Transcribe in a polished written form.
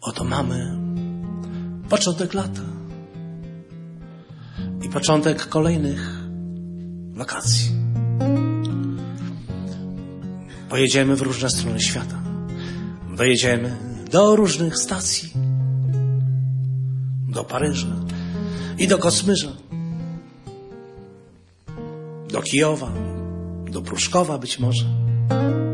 Oto mamy początek lata i początek kolejnych wakacji. Pojedziemy w różne strony świata. Dojedziemy do różnych stacji. Do Paryża i do Kosmyrza. Do Kijowa, do Pruszkowa być może.